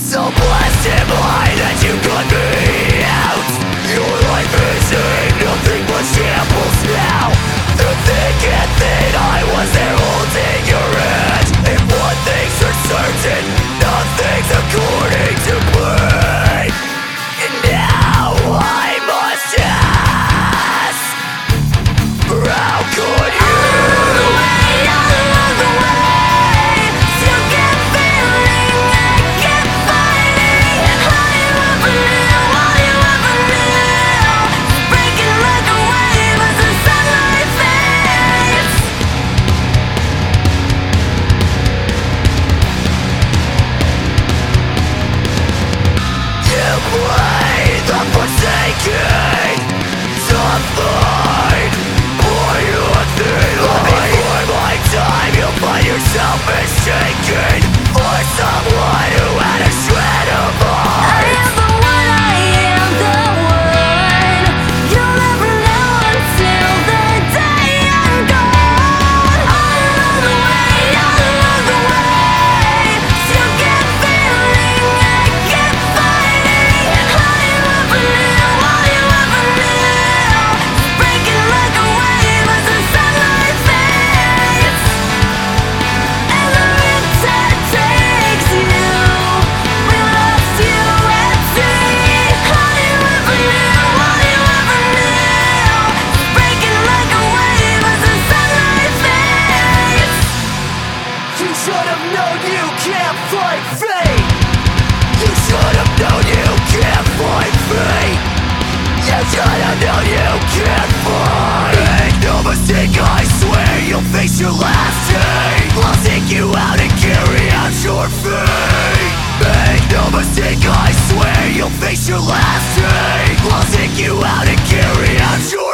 So blessed am I that you cut me out. Your life is in nothing but shambles now. Through thick and thin I was there holding your hand. And one thing's for certain, nothing's according to plan. And now I must ask, how could you? Yourself mistaken for someone who had a shred of heart. I am the one, I am the one. You'll never know until the day I'm gone. All along the way, still get feeling, I kept fighting. All you ever knew, breaking like a wave as the sunlight fades. I swear you'll face your last day. I'll take you out and carry out your fate. Make no mistake, I swear you'll face your last day. I'll take you out and carry out your